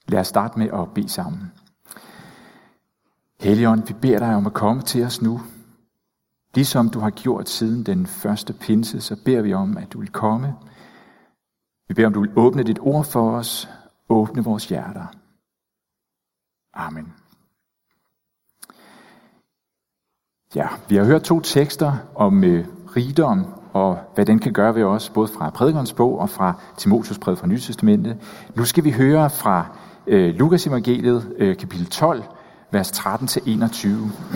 Lad os starte med at bede sammen. Helligånd, vi beder dig om at komme til os nu. Ligesom du har gjort siden den første pinse, så beder vi om, at du vil komme. Vi beder om, du vil åbne dit ord for os, åbne vores hjerter. Amen. Ja, vi har hørt 2 tekster om rigdom og hvad den kan gøre ved os, både fra Prædikernes bog og fra Timotheus brev fra Nye Testamentet. Nu skal vi høre fra Lukas evangeliet, kapitel 12, vers 13-21.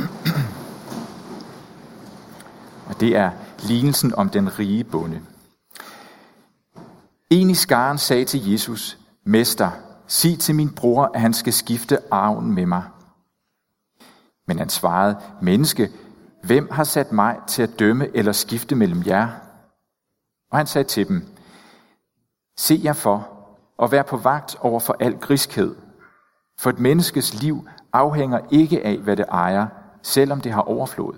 Og det er lignelsen om den rige bonde. En i skaren sagde til Jesus: Mester, sig til min bror, at han skal skifte arven med mig. Men han svarede: Menneske, hvem har sat mig til at dømme eller skifte mellem jer? Og han sagde til dem: Se jer for, og vær på vagt over for al griskhed. For et menneskes liv afhænger ikke af, hvad det ejer, selvom det har overflod.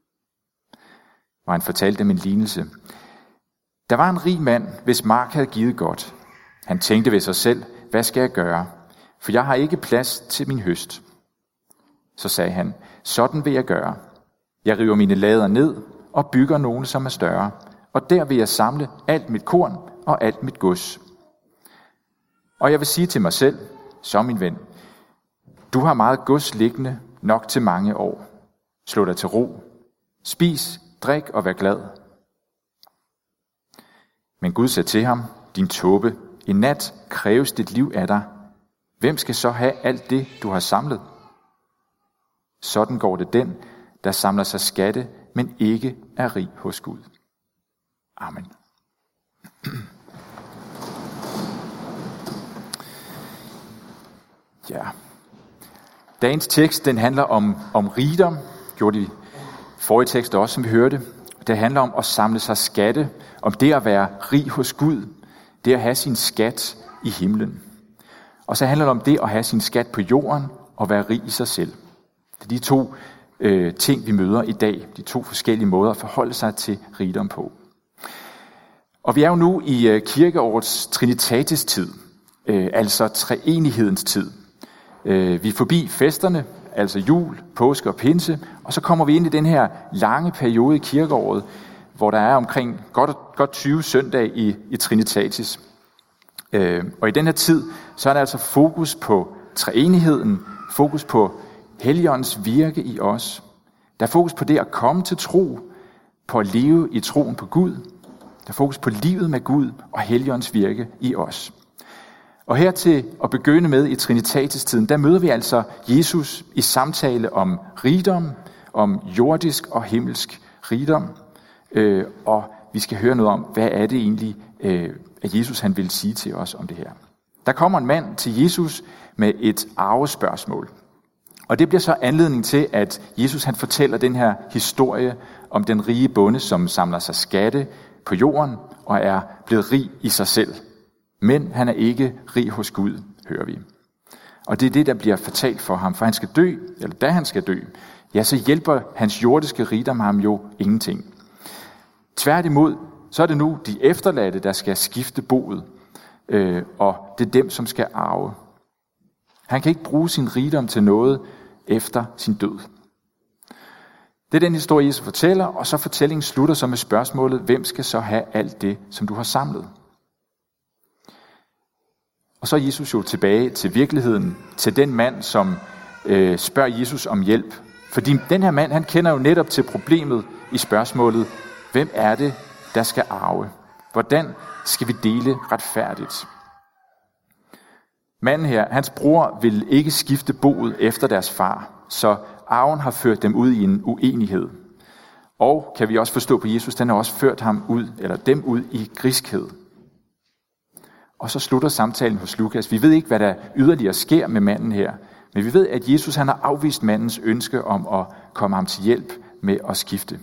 Og han fortalte dem en lignelse. Der var en rig mand, hvis mark havde givet godt. Han tænkte ved sig selv: Hvad skal jeg gøre? For jeg har ikke plads til min høst. Så sagde han: Sådan vil jeg gøre. Jeg river mine lader ned og bygger nogle, som er større. Og der vil jeg samle alt mit korn og alt mit gods. Og jeg vil sige til mig selv: Så min ven, du har meget gods liggende nok til mange år. Slå dig til ro. Spis, drik og vær glad. Men Gud sagde til ham: Din tåbe, i nat kræves dit liv af dig. Hvem skal så have alt det, du har samlet? Sådan går det den, der samler sig skatte, men ikke er rig hos Gud. Amen. Ja. Dagens tekst, den handler om rigdom. Gjorde de forrige tekst også, som vi hørte. Det handler om at samle sig skatte, om det at være rig hos Gud, det at have sin skat i himlen. Og så handler det om det at have sin skat på jorden og være rig i sig selv. Det er de 2 ting, vi møder i dag. De 2 forskellige måder at forholde sig til rigdom på. Og vi er jo nu i kirkeårets Trinitatis tid, altså treenighedens tid. Vi er forbi festerne, altså jul, påske og pinse, og så kommer vi ind i den her lange periode i kirkeåret, hvor der er omkring godt 20 søndage i Trinitatis. Og i den her tid, så er der altså fokus på treenigheden, fokus på Helligåndens virke i os. Der er fokus på det at komme til tro, på at leve i troen på Gud. Der er fokus på livet med Gud og Helligåndens virke i os. Og her til at begynde med i Trinitatis-tiden, der møder vi altså Jesus i samtale om rigdom, om jordisk og himmelsk rigdom. Og vi skal høre noget om, hvad er det egentlig, at Jesus han vil sige til os om det her. Der kommer en mand til Jesus med et arvespørgsmål. Og det bliver så anledning til, at Jesus han fortæller den her historie om den rige bonde, som samler sig skatte på jorden og er blevet rig i sig selv. Men han er ikke rig hos Gud, hører vi. Og det er det, der bliver fortalt for ham, for han skal dø, eller da han skal dø, ja, så hjælper hans jordiske rigdom ham jo ingenting. Tværtimod, så er det nu de efterladte, der skal skifte boet, og det er dem, som skal arve. Han kan ikke bruge sin rigdom til noget efter sin død. Det er den historie, Jesus fortæller, og så fortællingen slutter så med spørgsmålet: hvem skal så have alt det, som du har samlet? Og så er Jesus jo tilbage til virkeligheden, til den mand, som spørger Jesus om hjælp. Fordi den her mand, han kender jo netop til problemet i spørgsmålet: hvem er det, der skal arve? Hvordan skal vi dele retfærdigt? Manden her, hans bror, vil ikke skifte boet efter deres far, så arven har ført dem ud i en uenighed. Og kan vi også forstå på Jesus, den har også ført ham ud, eller dem ud i griskhed. Og så slutter samtalen hos Lukas. Vi ved ikke, hvad der yderligere sker med manden her, men vi ved, at Jesus han har afvist mandens ønske om at komme ham til hjælp med at skifte.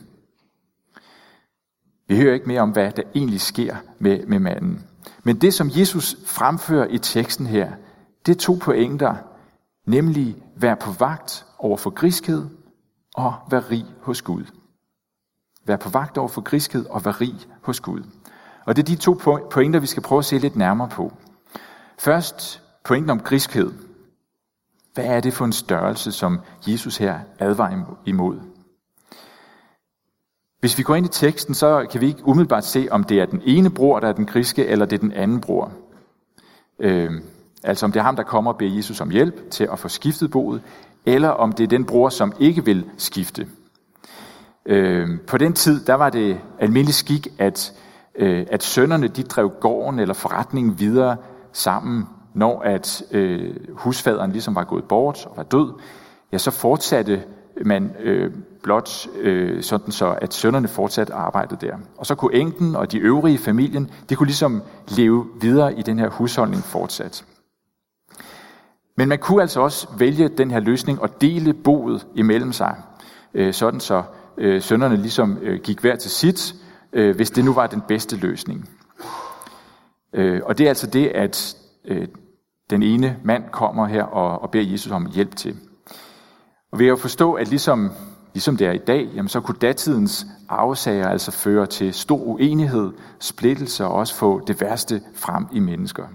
Vi hører ikke mere om, hvad der egentlig sker med manden. Men det, som Jesus fremfører i teksten her, det er 2 pointer, nemlig være på vagt over for griskhed og være rig hos Gud. Være på vagt over for griskhed og være rig hos Gud. Og det er de 2 pointer, vi skal prøve at se lidt nærmere på. Først pointen om griskhed. Hvad er det for en størrelse, som Jesus her advarer imod? Hvis vi går ind i teksten, så kan vi ikke umiddelbart se, om det er den ene bror, der er den griske, eller det er den anden bror. Altså om det er ham, der kommer og beder Jesus om hjælp til at få skiftet boet, eller om det er den bror, som ikke vil skifte. På den tid, der var det almindelig skik, at sønnerne de drev gården eller forretningen videre sammen, når at husfaderen ligesom var gået bort og var død. Ja, så fortsatte man blot sådan så, at sønnerne fortsatte arbejdet der. Og så kunne enken og de øvrige i familien, de kunne ligesom leve videre i den her husholdning fortsat. Men man kunne altså også vælge den her løsning og dele boet imellem sig, sådan så sønnerne ligesom gik hver til sit, hvis det nu var den bedste løsning. Og det er altså det, at den ene mand kommer her og beder Jesus om hjælp til. Og vi kan jo forstå, at ligesom det er i dag, jamen så kunne datidens arvesager altså føre til stor uenighed, splittelse og også få det værste frem i mennesker.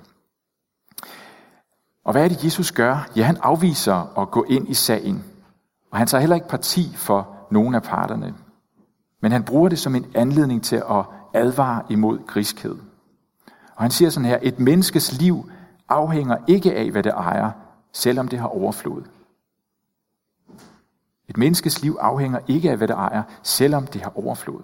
Og hvad er det, Jesus gør? Ja, han afviser at gå ind i sagen. Og han tager heller ikke parti for nogen af parterne. Men han bruger det som en anledning til at advare imod griskhed. Og han siger sådan her, et menneskes liv afhænger ikke af, hvad det ejer, selvom det har overflod. Et menneskes liv afhænger ikke af, hvad det ejer, selvom det har overflod.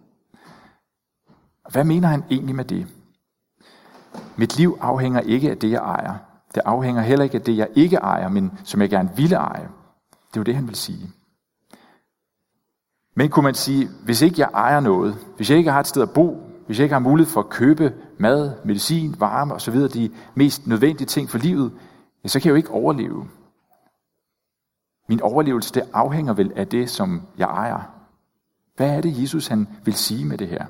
Hvad mener han egentlig med det? Mit liv afhænger ikke af det, jeg ejer. Det afhænger heller ikke af det, jeg ikke ejer, men som jeg gerne ville eje. Det er jo det, han vil sige. Men kunne man sige, hvis ikke jeg ejer noget, hvis jeg ikke har et sted at bo, hvis jeg ikke har mulighed for at købe mad, medicin, varme osv., de mest nødvendige ting for livet, ja, så kan jeg jo ikke overleve. Min overlevelse, det afhænger vel af det, som jeg ejer. Hvad er det, Jesus han vil sige med det her?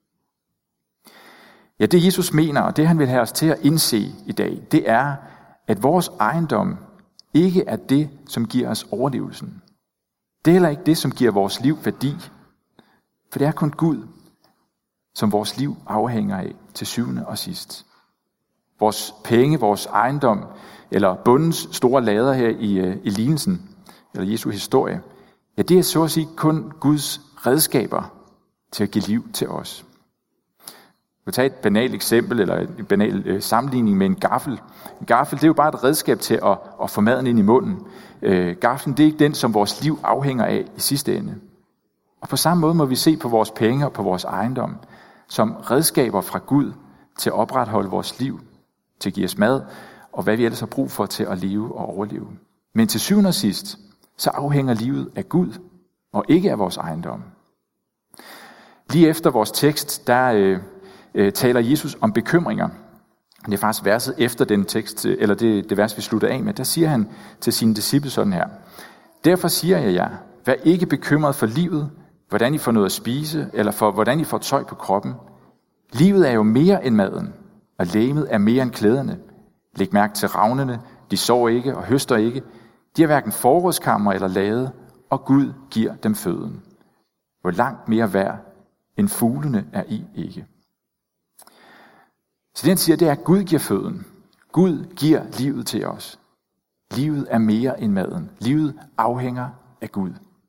Ja, det Jesus mener, og det han vil have os til at indse i dag, det er, at vores ejendom ikke er det, som giver os overlevelsen. Det er heller ikke det, som giver vores liv værdi. For det er kun Gud, som vores liv afhænger af til syvende og sidst. Vores penge, vores ejendom, eller bondens store lader her i lignelsen, eller Jesu historie, ja, det er så at sige kun Guds redskaber til at give liv til os. Vi tager et banalt eksempel, eller en banal sammenligning med en gaffel. En gaffel, det er jo bare et redskab til at få maden ind i munden. Gaffelen, det er ikke den, som vores liv afhænger af i sidste ende. Og på samme måde må vi se på vores penge og på vores ejendom som redskaber fra Gud til at opretholde vores liv, til at give os mad, og hvad vi ellers har brug for til at leve og overleve. Men til syvende og sidst, så afhænger livet af Gud, og ikke af vores ejendom. Lige efter vores tekst, der taler Jesus om bekymringer. Det er faktisk verset efter den tekst, eller det vers, vi slutter af med. Der siger han til sine disciple sådan her. Derfor siger jeg jer, vær ikke bekymret for livet, hvordan I får noget at spise, eller for hvordan I får tøj på kroppen. Livet er jo mere end maden, og legemet er mere end klæderne. Læg mærke til ravnene, de sår ikke og høster ikke. De har hverken forrådskammer eller lade, og Gud giver dem føden. Hvor langt mere værd end fuglene er I ikke. Så det han siger, det er, at Gud giver føden. Gud giver livet til os. Livet er mere end maden. Livet afhænger af Gud.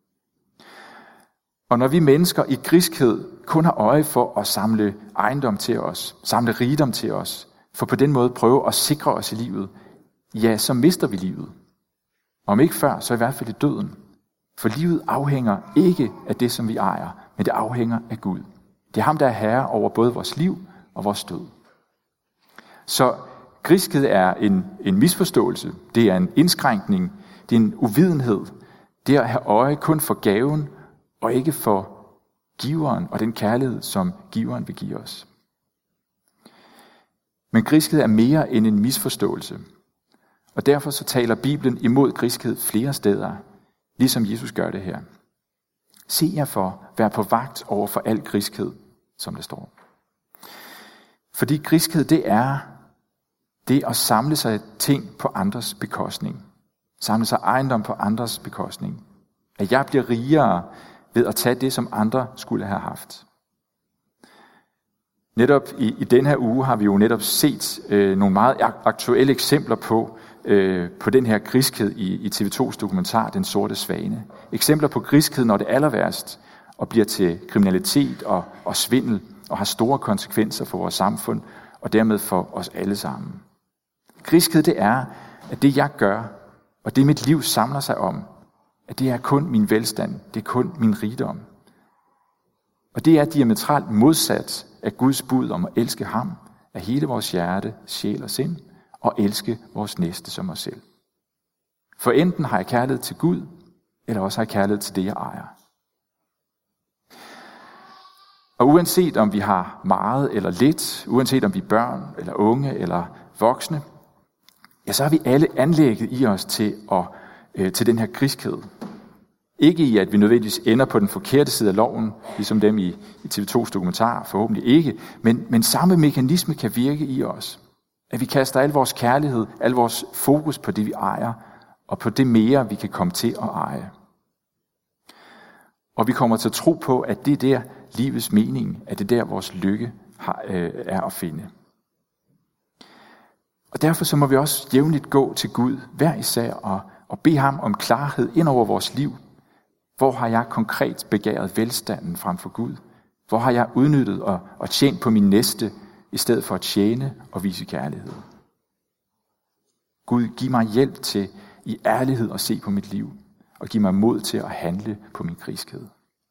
Og når vi mennesker i griskhed kun har øje for at samle ejendom til os, samle rigdom til os, for på den måde prøve at sikre os i livet, ja, så mister vi livet. Om ikke før, så i hvert fald i døden. For livet afhænger ikke af det, som vi ejer, men det afhænger af Gud. Det er ham, der er herre over både vores liv og vores død. Så griskhed er en misforståelse, det er en indskrænkning, det er en uvidenhed. Det er at have øje kun for gaven, og ikke for giveren og den kærlighed, som giveren vil give os. Men griskhed er mere end en misforståelse. Og derfor så taler Bibelen imod griskhed flere steder, ligesom Jesus gør det her. Se jer for, vær på vagt over for al griskhed, som det står. Fordi griskhed, det er det at samle sig ting på andres bekostning. Samle sig ejendom på andres bekostning. At jeg bliver rigere ved at tage det, som andre skulle have haft. Netop i den her uge har vi jo netop set nogle meget aktuelle eksempler på den her griskhed i TV2's dokumentar Den Sorte Svane. Eksempler på griskhed, når det er aller værst, og bliver til kriminalitet og svindel, og har store konsekvenser for vores samfund, og dermed for os alle sammen. Griskhed, det er, at det jeg gør, og det mit liv samler sig om, at det er kun min velstand, det er kun min rigdom. Og det er diametralt modsat af Guds bud om at elske ham af hele vores hjerte, sjæl og sind, og elske vores næste som os selv. For enten har jeg kærlighed til Gud, eller også har jeg kærlighed til det, jeg ejer. Og uanset om vi har meget eller lidt, uanset om vi er børn eller unge eller voksne, ja, så har vi alle anlægget i os til den her griskhed. Ikke i, at vi nødvendigvis ender på den forkerte side af loven, ligesom dem i TV2's dokumentar, forhåbentlig ikke, men samme mekanisme kan virke i os. At vi kaster al vores kærlighed, al vores fokus på det, vi ejer, og på det mere, vi kan komme til at eje. Og vi kommer til at tro på, at det er der livets mening, at det er der vores lykke er at finde. Og derfor så må vi også jævnligt gå til Gud, hver især, og bede ham om klarhed ind over vores liv. Hvor har jeg konkret begæret velstanden frem for Gud? Hvor har jeg udnyttet og tjent på min næste, i stedet for at tjene og vise kærlighed? Gud, giv mig hjælp til i ærlighed at se på mit liv, og giv mig mod til at handle på min griskhed.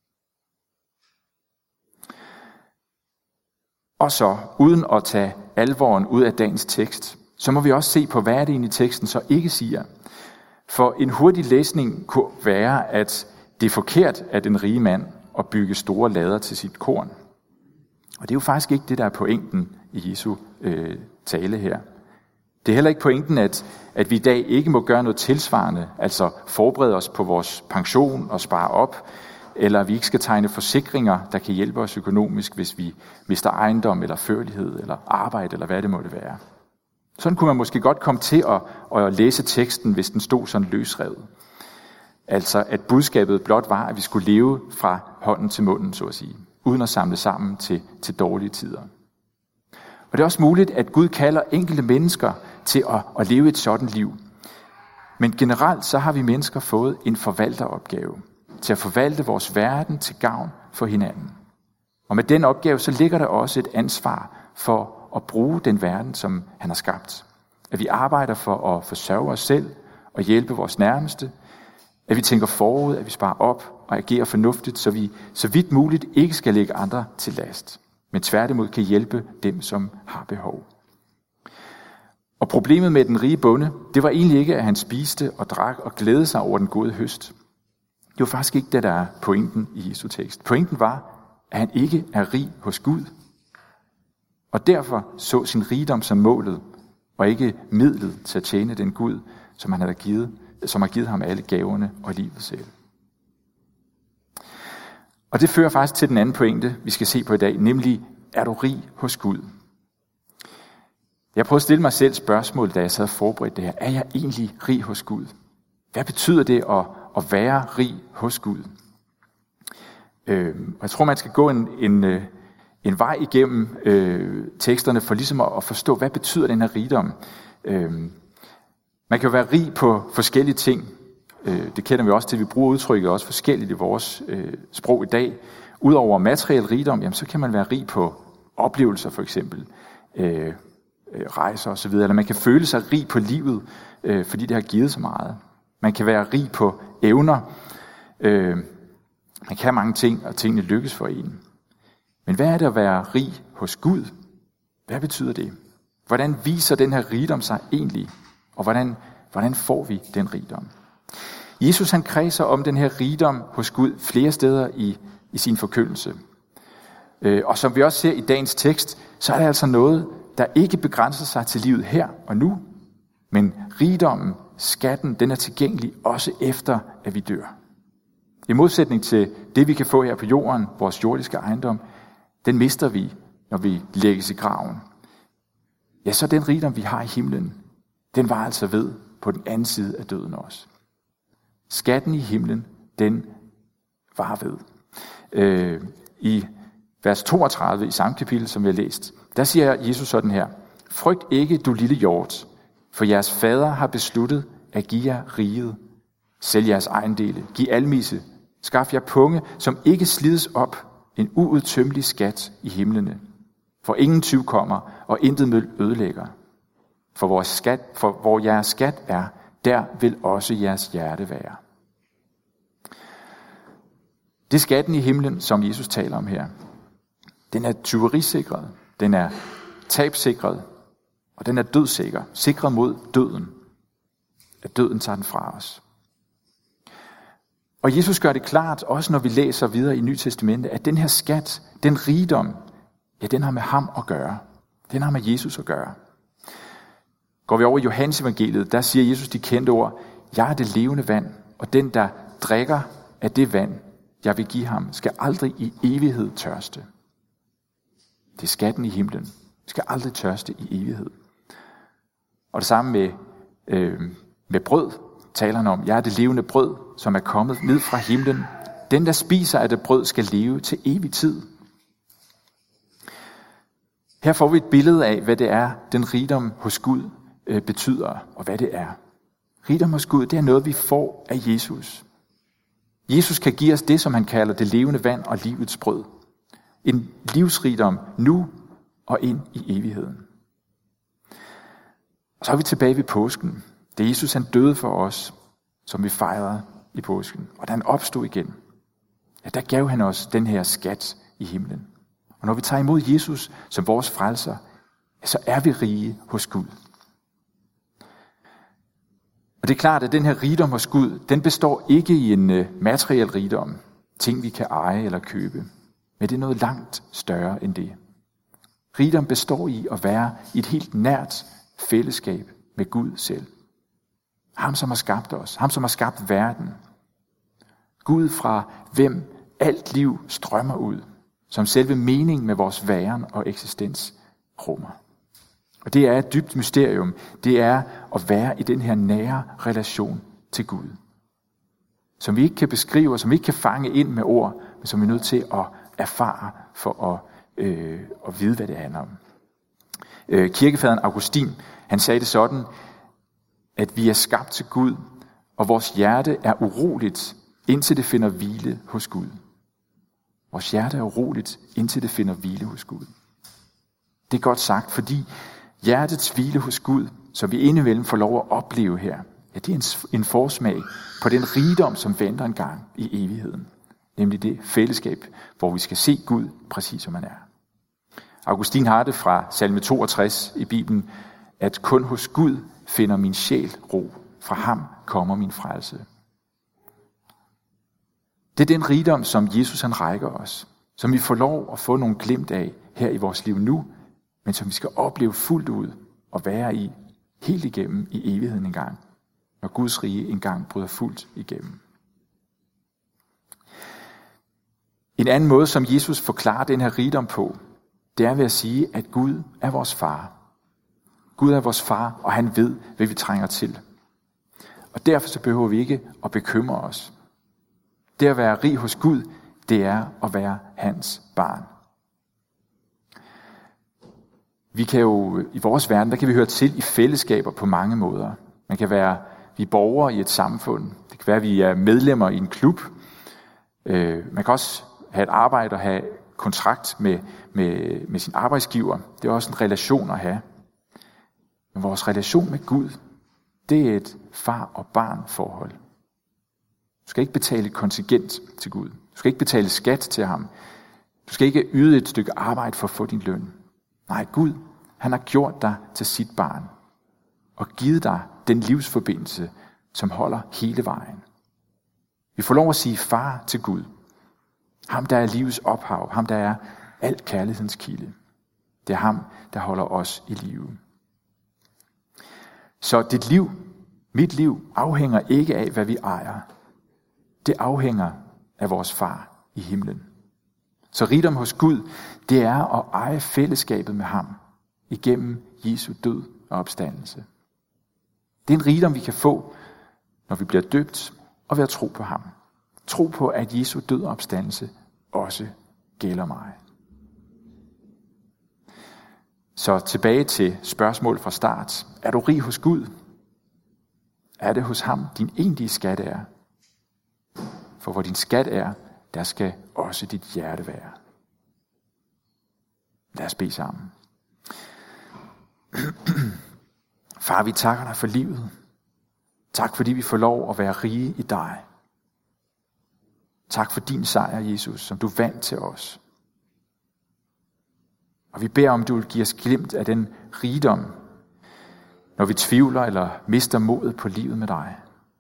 Og så, uden at tage alvoren ud af dagens tekst, så må vi også se på, hvad er det egentlig teksten så ikke siger. For en hurtig læsning kunne være, at det er forkert af den rige mand at bygge store lader til sit korn. Og det er jo faktisk ikke det, der er pointen i Jesu tale her. Det er heller ikke pointen, at vi i dag ikke må gøre noget tilsvarende, altså forberede os på vores pension og spare op, eller vi ikke skal tegne forsikringer, der kan hjælpe os økonomisk, hvis vi mister ejendom eller førlighed eller arbejde, eller hvad det måtte være. Sådan kunne man måske godt komme til at læse teksten, hvis den stod sådan løsrevet. Altså at budskabet blot var, at vi skulle leve fra hånden til munden, så at sige, uden at samle sammen til dårlige tider. Og det er også muligt, at Gud kalder enkelte mennesker til at leve et sådan liv. Men generelt så har vi mennesker fået en forvalteropgave til at forvalte vores verden til gavn for hinanden. Og med den opgave så ligger der også et ansvar for at bruge den verden, som han har skabt. At vi arbejder for at forsørge os selv og hjælpe vores nærmeste. At vi tænker forud, at vi sparer op og agerer fornuftigt, så vi så vidt muligt ikke skal lægge andre til last, men tværtimod kan hjælpe dem, som har behov. Og problemet med den rige bonde, det var egentlig ikke, at han spiste og drak og glædede sig over den gode høst. Det var faktisk ikke det, der er pointen i Jesu tekst. Pointen var, at han ikke er rig hos Gud, og derfor så sin rigdom som målet, og ikke midlet til at tjene den Gud, som har givet ham alle gaverne og livet selv. Og det fører faktisk til den anden pointe, vi skal se på i dag, nemlig, er du rig hos Gud? Jeg prøvede at stille mig selv spørgsmål, da jeg sad og forberedte det her. Er jeg egentlig rig hos Gud? Hvad betyder det at være rig hos Gud? Og jeg tror, man skal gå en vej igennem teksterne for ligesom at forstå, hvad betyder den her rigdom? Man kan jo være rig på forskellige ting. Det kender vi også til, vi bruger udtrykket også forskelligt i vores sprog i dag. Udover materiel rigdom, jamen, så kan man være rig på oplevelser for eksempel, rejser osv. Eller man kan føle sig rig på livet, fordi det har givet så meget. Man kan være rig på evner. Man kan have mange ting, og tingene lykkes for en. Men hvad er det at være rig hos Gud? Hvad betyder det? Hvordan viser den her rigdom sig egentlig? Og hvordan får vi den rigdom? Jesus han kredser om den her rigdom hos Gud flere steder i sin forkyndelse. Og som vi også ser i dagens tekst, så er det altså noget, der ikke begrænser sig til livet her og nu, men rigdommen, skatten, den er tilgængelig også efter, at vi dør. I modsætning til det, vi kan få her på jorden, vores jordiske ejendom, den mister vi, når vi lægges i graven. Ja, så den rigdom, vi har i himlen, den var altså ved på den anden side af døden også. Skatten i himlen, den var ved. I vers 32 i samme kapitel, som vi har læst, der siger Jesus sådan her: Frygt ikke, du lille hjort, for jeres fader har besluttet at give jer riget. Sælg jeres ejendele, giv almisse, skaf jer punge, som ikke slides op, en uudtømmelig skat i himlene. For ingen tyv kommer, og intet møl ødelægger. For hvor jeres skat er, der vil også jeres hjerte være. Det er skatten i himlen, som Jesus taler om her. Den er tyverisikret, den er tabsikret, og den er dødsikker, sikret mod døden. At døden tager den fra os. Og Jesus gør det klart, også når vi læser videre i Nye Testamentet, at den her skat, den rigdom, ja, den har med ham at gøre. Den har med Jesus at gøre. Går vi over i Johannes evangeliet, der siger Jesus de kendte ord: Jeg er det levende vand, og den, der drikker af det vand, jeg vil give ham, skal aldrig i evighed tørste. Det er skatten i himlen. Skal aldrig tørste i evighed. Og det samme med brød taler han om: Jeg er det levende brød, som er kommet ned fra himlen. Den, der spiser af det brød, skal leve til evig tid. Her får vi et billede af, hvad det er, den rigdom hos Gud betyder, og hvad det er. Rigdom hos Gud, det er noget, vi får af Jesus. Jesus kan give os det, som han kalder det levende vand og livets brød. En livsrigdom nu og ind i evigheden. Og så er vi tilbage ved påsken. Det Jesus, han døde for os, som vi fejrede i påsken. Og da han opstod igen, ja, der gav han os den her skat i himlen. Og når vi tager imod Jesus som vores frelser, ja, så er vi rige hos Gud. Og det er klart, at den her rigdom hos Gud, den består ikke i en materiel rigdom, ting vi kan eje eller købe, men det er noget langt større end det. Rigdom består i at være i et helt nært fællesskab med Gud selv. Ham, som har skabt os. Ham, som har skabt verden. Gud, fra hvem alt liv strømmer ud, som selve mening med vores væren og eksistens rummer. Og det er et dybt mysterium. Det er at være i den her nære relation til Gud. Som vi ikke kan beskrive, og som vi ikke kan fange ind med ord, men som vi er nødt til at erfare for at vide, hvad det handler om. Kirkefaderen Augustin, han sagde det sådan, at vi er skabt til Gud, og vores hjerte er uroligt, indtil det finder hvile hos Gud. Vores hjerte er uroligt, indtil det finder hvile hos Gud. Det er godt sagt, fordi hjertets hvile hos Gud, som vi indimellem får lov at opleve her, ja, det er en forsmag på den rigdom, som venter en gang i evigheden. Nemlig det fællesskab, hvor vi skal se Gud præcis som han er. Augustin har det fra salme 62 i Bibelen, at kun hos Gud finder min sjæl ro. Fra ham kommer min frelse. Det er den rigdom, som Jesus han rækker os. Som vi får lov at få nogle glimt af her i vores liv nu, men som vi skal opleve fuldt ud og være i helt igennem i evigheden engang. Når Guds rige engang bryder fuldt igennem. En anden måde, som Jesus forklarer den her rigdom på, det er ved at sige, at Gud er vores far. Gud er vores far, og han ved, hvad vi trænger til. Og derfor så behøver vi ikke at bekymre os. Det at være rig hos Gud, det er at være hans barn. Vi kan jo, i vores verden, der kan vi høre til i fællesskaber på mange måder. Man kan være, vi er borgere i et samfund. Det kan være, at vi er medlemmer i en klub. Man kan også have et arbejde og have kontrakt med sin arbejdsgiver. Det er også en relation at have. Men vores relation med Gud, det er et far- og barn-forhold. Du skal ikke betale kontingent til Gud. Du skal ikke betale skat til ham. Du skal ikke yde et stykke arbejde for at få din løn. Nej, Gud, han har gjort dig til sit barn og givet dig den livsforbindelse, som holder hele vejen. Vi får lov at sige far til Gud. Ham, der er livets ophav. Ham, der er al kærlighedens kilde. Det er ham, der holder os i live. Så dit liv, mit liv, afhænger ikke af, hvad vi ejer. Det afhænger af vores far i himlen. Så rigdom hos Gud, det er at eje fællesskabet med ham igennem Jesu død og opstandelse. Det er en rigdom, vi kan få, når vi bliver døbt og ved at tro på ham. Tro på, at Jesu død og opstandelse også gælder mig. Så tilbage til spørgsmålet fra start. Er du rig hos Gud? Er det hos ham, din egentlige skat er? For hvor din skat er, der skal også dit hjerte være. Lad os bede sammen. Far, vi takker dig for livet. Tak fordi vi får lov at være rige i dig. Tak for din sejr, Jesus, som du vandt til os. Og vi beder om, du vil give os glimt af den rigdom, når vi tvivler eller mister modet på livet med dig.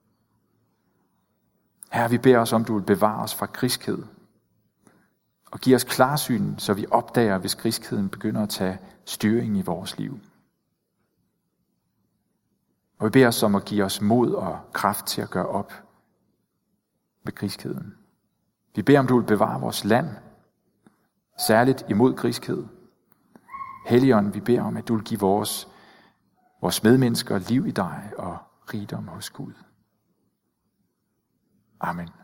Herre, vi beder os om, du vil bevare os fra griskhed. Og give os klarsyn, så vi opdager, hvis griskheden begynder at tage styring i vores liv. Og vi beder os om at give os mod og kraft til at gøre op med griskheden. Vi beder om, du vil bevare vores land, særligt imod griskhed. Helligånd, vi beder om, at du vil give vores medmennesker liv i dig og rigdom hos Gud. Amen.